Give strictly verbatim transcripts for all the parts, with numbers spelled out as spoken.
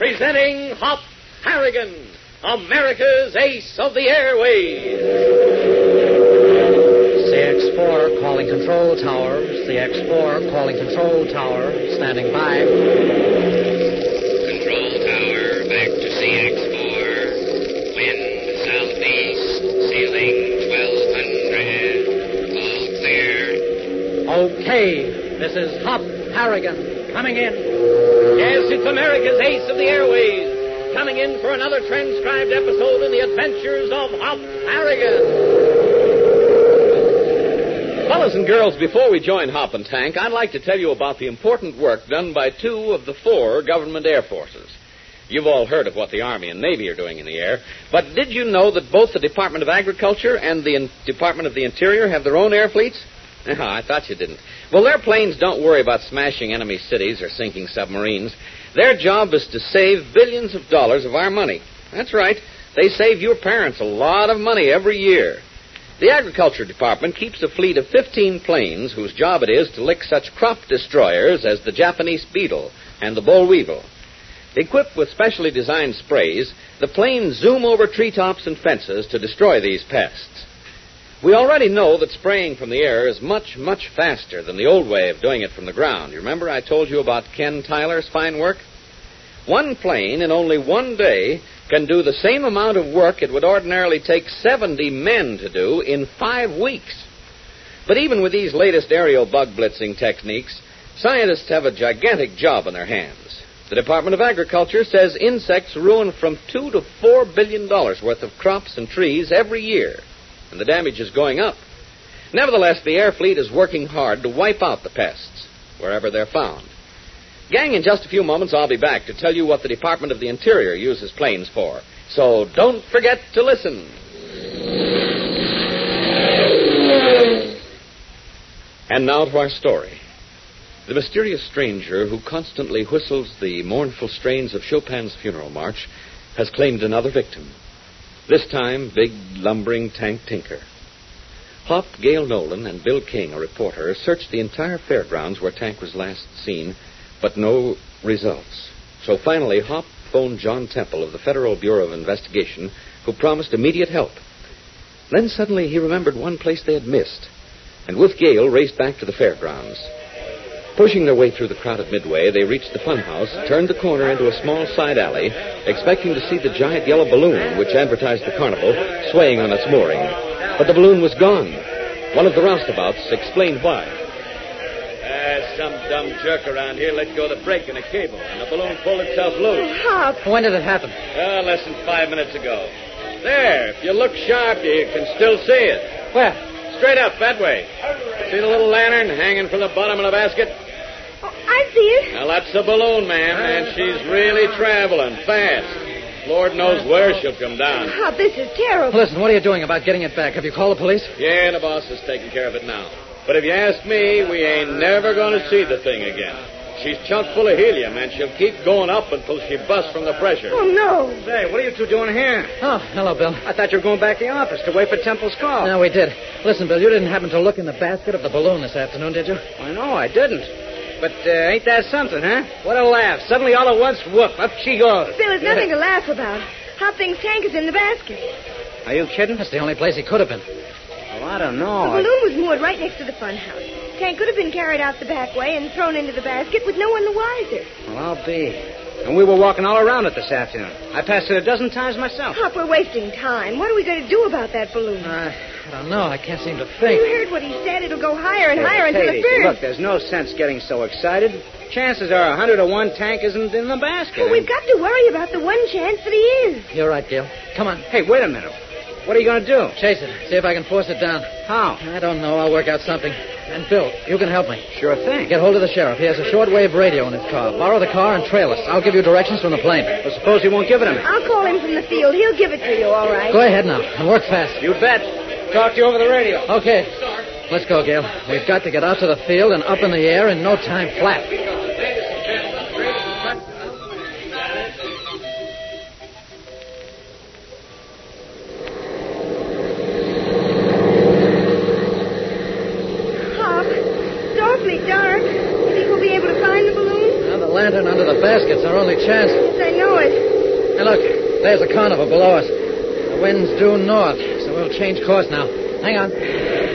Presenting Hop Harrigan, America's ace of the airways. C X four calling control tower. C X four calling control tower. Standing by. Control tower, back to C X four. Wind southeast, ceiling twelve hundred. All clear. Okay, this is Hop Harrigan coming in. Yes, it's America's ace of the airways. Coming in for another transcribed episode in the adventures of Hop Harrigan. Fellas and girls, before we join Hop and Tank, I'd like to tell you about the important work done by two of the four government air forces. You've all heard of what the Army and Navy are doing in the air, but did you know that both the Department of Agriculture and the in- Department of the Interior have their own air fleets? Oh, I thought you didn't. Well, their planes don't worry about smashing enemy cities or sinking submarines. Their job is to save billions of dollars of our money. That's right. They save your parents a lot of money every year. The Agriculture Department keeps a fleet of fifteen planes whose job it is to lick such crop destroyers as the Japanese beetle and the boll weevil. Equipped with specially designed sprays, the planes zoom over treetops and fences to destroy these pests. We already know that spraying from the air is much, much faster than the old way of doing it from the ground. You remember I told you about Ken Tyler's fine work? One plane in only one day can do the same amount of work it would ordinarily take seventy men to do in five weeks. But even with these latest aerial bug blitzing techniques, scientists have a gigantic job on their hands. The Department of Agriculture says insects ruin from two to four billion dollars worth of crops and trees every year, and the damage is going up. Nevertheless, the air fleet is working hard to wipe out the pests wherever they're found. Gang, in just a few moments, I'll be back to tell you what the Department of the Interior uses planes for. So don't forget to listen. And now to our story. The mysterious stranger who constantly whistles the mournful strains of Chopin's funeral march has claimed another victim. This time, big, lumbering Tank Tinker. Hop, Gail Nolan, and Bill King, a reporter, searched the entire fairgrounds where Tank was last seen, but no results. So finally, Hop phoned John Temple of the Federal Bureau of Investigation, who promised immediate help. Then suddenly he remembered one place they had missed, and with Gail raced back to the fairgrounds. Pushing their way through the crowded midway, they reached the funhouse, turned the corner into a small side alley, expecting to see the giant yellow balloon, which advertised the carnival, swaying on its mooring. But the balloon was gone. One of the roustabouts explained why. Uh, some dumb jerk around here let go the brake in a cable, and the balloon pulled itself loose. Hop. When did it happen? Uh, less than five minutes ago. There, if you look sharp, you can still see it. Where? Straight up, that way. See the little lantern hanging from the bottom of the basket? Oh, I see it. Now, that's the balloon, ma'am, and she's really traveling fast. Lord knows where she'll come down. Hop, this is terrible. Listen, what are you doing about getting it back? Have you called the police? Yeah, the boss is taking care of it now. But if you ask me, we ain't never going to see the thing again. She's chock full of helium, and she'll keep going up until she busts from the pressure. Oh, no. Say, what are you two doing here? Oh, hello, Bill. I thought you were going back to the office to wait for Temple's call. No, we did. Listen, Bill, you didn't happen to look in the basket of the balloon this afternoon, did you? I know, I didn't. But uh, ain't that something, huh? What a laugh. Suddenly, all at once, whoop, up she goes. Bill, it's nothing to laugh about. Hop thinks Tank is in the basket. Are you kidding? That's the only place he could have been. Well, I don't know. The balloon was moored right next to the funhouse. Tank could have been carried out the back way and thrown into the basket with no one the wiser. Well, I'll be. And we were walking all around it this afternoon. I passed it a dozen times myself. Hop, we're wasting time. What are we going to do about that balloon? Uh, I don't know. I can't seem to You think. heard what he said. It'll go higher and Hey, higher until Katie, it burns. look, there's no sense getting so excited. Chances are a hundred to one Tank isn't in the basket. Well, we've got to worry about the one chance that he is. You're right, Gail. Come on. Hey, wait a minute. What are you going to do? Chase it. See if I can force it down. How? I don't know. I'll work out something. And, Bill, you can help me. Sure thing. Get hold of the sheriff. He has a shortwave radio in his car. Borrow the car and trail us. I'll give you directions from the plane. Well, suppose he won't give it to me. I'll call him from the field. He'll give it to you, all right. Go ahead now and work fast. You bet. Talk to you over the radio. Okay. Let's go, Gail. We've got to get out to the field and up in the air in no time flat. Dark. You think we'll be able to find the balloon? Well, the lantern under the baskets are only chance. Yes, I know it. Hey, look, there's a carnival below us. The wind's due north, so we'll change course now. Hang on. It's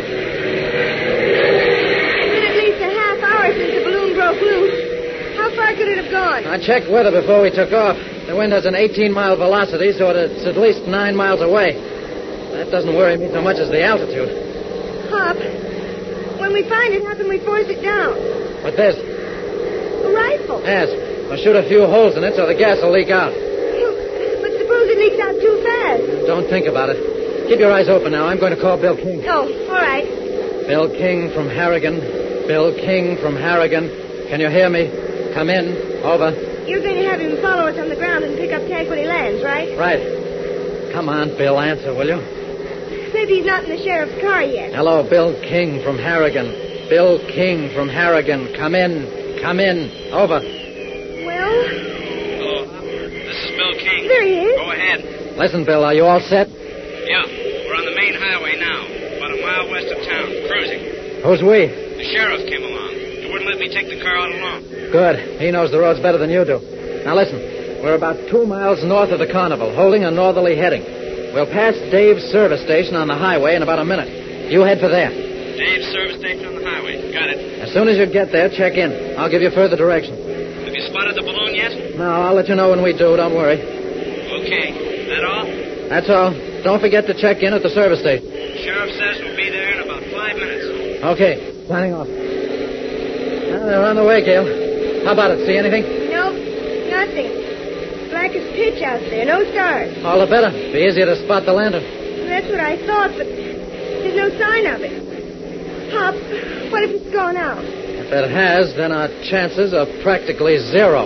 been at least a half hour since the balloon broke loose. How far could it have gone? I checked weather before we took off. The wind has an eighteen-mile velocity, so it's at least nine miles away. That doesn't worry me so much as the altitude. Hop, when we find it, how can we force it down? What's this? A rifle. Yes. We'll shoot a few holes in it so the gas will leak out. But suppose it leaks out too fast. Don't think about it. Keep your eyes open now. I'm going to call Bill King. Oh, all right. Bill King from Harrigan. Bill King from Harrigan. Can you hear me? Come in. Over. You're going to have him follow us on the ground and pick up Tank when he lands, right? Right. Come on, Bill. Answer, will you? Maybe he's not in the sheriff's car yet. Hello, Bill King from Harrigan. Bill King from Harrigan. Come in. Come in. Over. Well? Hello. This is Bill King. There he is. Go ahead. Listen, Bill, are you all set? Yeah, we're on the main highway now, about a mile west of town, cruising. Who's we? The sheriff came along. He wouldn't let me take the car out alone. Good. He knows the roads better than you do. Now, listen. We're about two miles north of the carnival, holding a northerly heading. We'll pass Dave's service station on the highway in about a minute. You head for there. Dave's service station on the highway. Got it. As soon as you get there, check in. I'll give you further direction. Have you spotted the balloon yet? No, I'll let you know when we do. Don't worry. Okay. That all? That's all. Don't forget to check in at the service station. Sheriff says we'll be there in about five minutes. Okay. Signing off. Well, they're on the way, Gail. How about it? See anything? Nope, nothing. Black as pitch out there. No stars. All the better. Be easier to spot the lantern. That's what I thought, but there's no sign of it. Hop, what if it's gone out? If it has, then our chances are practically zero.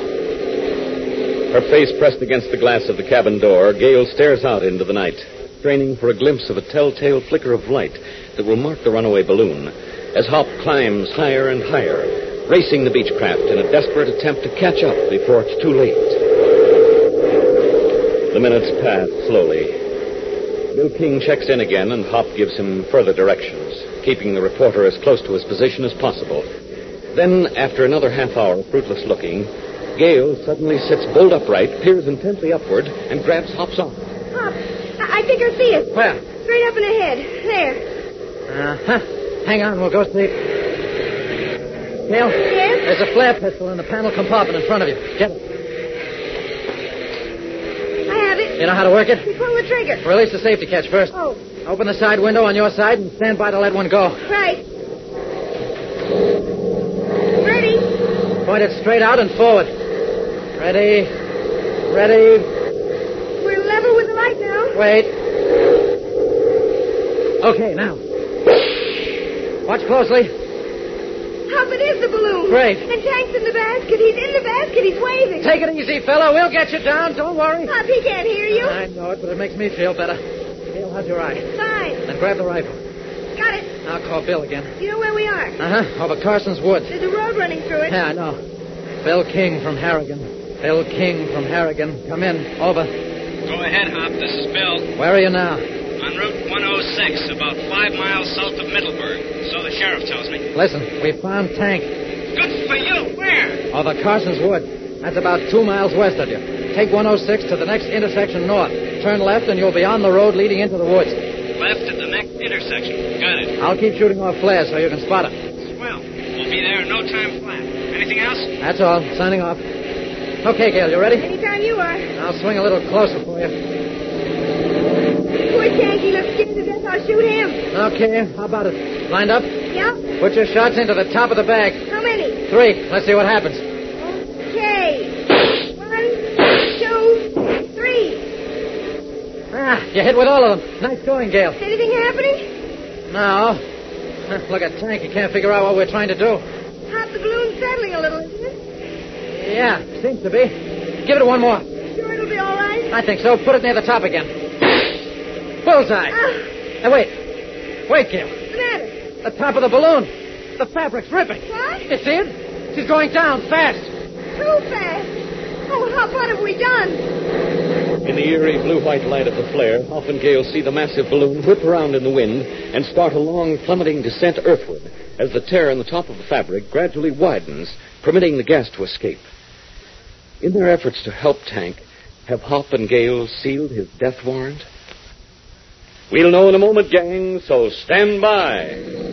Her face pressed against the glass of the cabin door, Gail stares out into the night, straining for a glimpse of a telltale flicker of light that will mark the runaway balloon as Hop climbs higher and higher, racing the Beechcraft in a desperate attempt to catch up before it's too late. The minutes pass slowly. Bill King checks in again, and Hop gives him further directions, keeping the reporter as close to his position as possible. Then, after another half hour of fruitless looking, Gail suddenly sits bolt upright, peers intently upward, and grabs Hop's arm. Hop, I, I think I see it. Where? Straight up and ahead. There. Uh-huh. Hang on, we'll go see. Gail? Yes? There's a flare pistol in the panel compartment in front of you. Get it. I have it. You know how to work it? You pull the trigger. Release the safety catch first. Oh, Open the side window on your side and stand by to let one go. right. Ready? Point it straight out and forward. Ready. Ready. We're level with the light now. Wait. Okay, now. Watch closely. Hop, it is the balloon. Great. And Tank's in the basket. He's in the basket. He's waving. Take it easy, fella. We'll get you down. Don't worry. Hop, he can't hear you. I know it, but it makes me feel better. Gail, how's your eye? Fine. Then grab the rifle. Got it. I'll call Bill again. You know where we are? Uh-huh. Over Carson's Woods. There's a road running through it. Yeah, I know. Bill King from Harrigan. Bill King from Harrigan. Come in. Over. Go ahead, Hop. This is Bill. Where are you now? On Route one oh six, about five miles south of Middleburg. So the sheriff tells me. Listen, we found Tank. Good for you. Where? Over Carson's Wood. That's about two miles west of you. Take one oh six to the next intersection north. Turn left and you'll be on the road leading into the woods. Left at the next intersection. Got it. I'll keep shooting off flares so you can spot him. Swell. We'll be there in no time flat. Anything else? That's all. Signing off. Okay, Gail, you ready? Anytime you are. I'll swing a little closer for you. Poor Tank, he looks scared to death. I'll shoot him. Okay, how about it? Lined up? Yep. Put your shots into the top of the bag. How many? Three. Let's see what happens. Okay. One, two, three. Ah, you hit with all of them. Nice going, Gail. Anything happening? No. Look at Tank. He can't figure out what we're trying to do. Hop, the balloon's settling a little, isn't it? Yeah, seems to be. Give it one more. Sure it'll be all right? I think so. Put it near the top again. Bullseye. Ah, Hey, wait. Wait, Gail. what's the matter? The top of the balloon. The fabric's ripping. What? You see it? She's going down fast. Too fast. Oh, Hop, what have we done? In the eerie blue-white light of the flare, Hop and Gail see the massive balloon whip around in the wind and start a long plummeting descent earthward as the tear in the top of the fabric gradually widens, permitting the gas to escape. In their efforts to help Tank, have Hop and Gale sealed his death warrant? We'll know in a moment, gang, so stand by.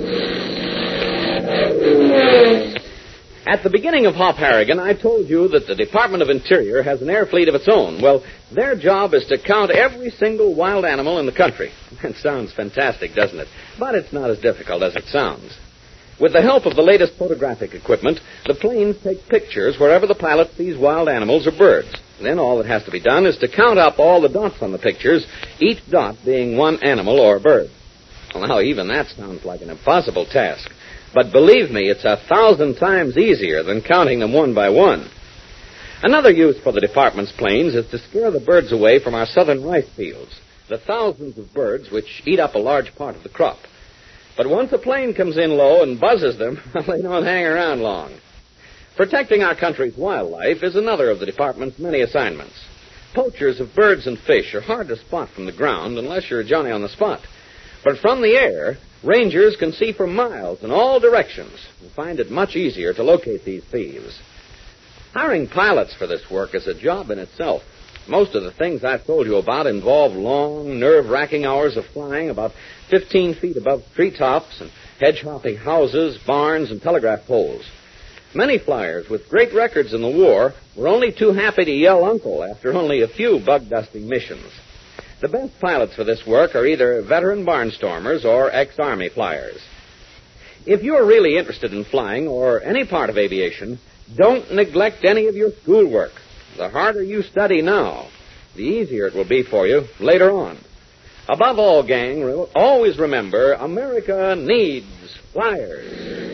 At the beginning of Hop Harrigan, I told you that the Department of Interior has an air fleet of its own. Well, their job is to count every single wild animal in the country. That sounds fantastic, doesn't it? But it's not as difficult as it sounds. With the help of the latest photographic equipment, the planes take pictures wherever the pilot sees wild animals or birds. Then all that has to be done is to count up all the dots on the pictures, each dot being one animal or bird. Well, now, even that sounds like an impossible task. But believe me, it's a thousand times easier than counting them one by one. Another use for the department's planes is to scare the birds away from our southern rice fields, the thousands of birds which eat up a large part of the crop. But once a plane comes in low and buzzes them, they don't hang around long. Protecting our country's wildlife is another of the department's many assignments. Poachers of birds and fish are hard to spot from the ground unless you're Johnny on the spot. But from the air, rangers can see for miles in all directions and find it much easier to locate these thieves. Hiring pilots for this work is a job in itself. Most of the things I've told you about involve long, nerve-wracking hours of flying about fifteen feet above treetops and hedge-hopping houses, barns, and telegraph poles. Many flyers with great records in the war were only too happy to yell uncle after only a few bug-dusting missions. The best pilots for this work are either veteran barnstormers or ex-Army flyers. If you're really interested in flying or any part of aviation, don't neglect any of your schoolwork. The harder you study now, the easier it will be for you later on. Above all, gang, re- always remember, America needs flyers.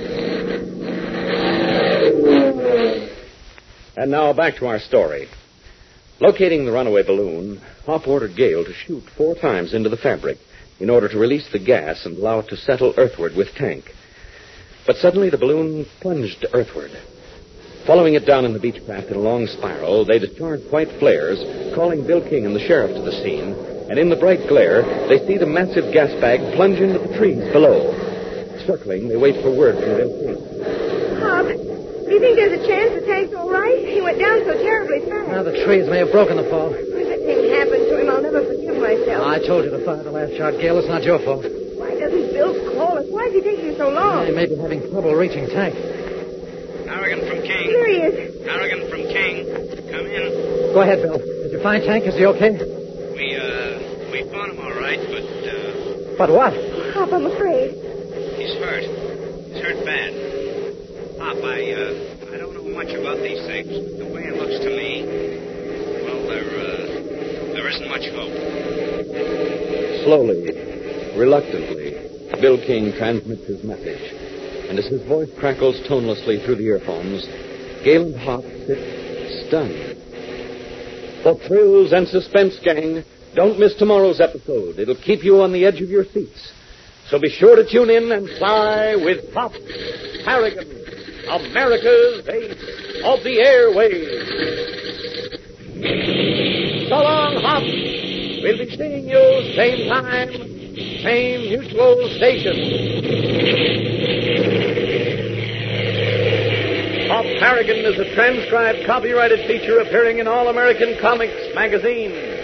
And now back to our story. Locating the runaway balloon, Hop ordered Gale to shoot four times into the fabric in order to release the gas and allow it to settle earthward with Tank. But suddenly the balloon plunged earthward. Following it down in the Beechcraft in a long spiral, they discharged white flares, calling Bill King and the sheriff to the scene, and in the bright glare, they see the massive gas bag plunge into the trees below. Circling, they wait for word from Bill King. Hop, do you think there's a chance the tank's all right? He went down so terribly fast. Now, the trees may have broken the fall. If that thing happened to him, I'll never forgive myself. I told you to fire the last shot, Gale. It's not your fault. Why doesn't Bill call us? Why is he taking so long? He may be having trouble reaching Tank. Harrigan from King. Here he is. Harrigan from King. Come in. Go ahead, Bill. Did you find Tank? Is he okay? We, uh, we found him all right, but, uh... But what? Hop, I'm afraid. He's hurt. He's hurt bad. Pop, I, uh, I don't know much about these things, but the way it looks to me, well, there, uh, there isn't much hope. Slowly, reluctantly, Bill King transmits his message. And as his voice crackles tonelessly through the earphones, Gale and Hop sit stunned. For thrills and suspense, gang, don't miss tomorrow's episode. It'll keep you on the edge of your seats. So be sure to tune in and fly with Hop Harrigan, America's ace of the airwaves. So long, Hop. We'll be seeing you same time, same mutual station. Hop Harrigan is a transcribed, copyrighted feature appearing in All American Comics magazine.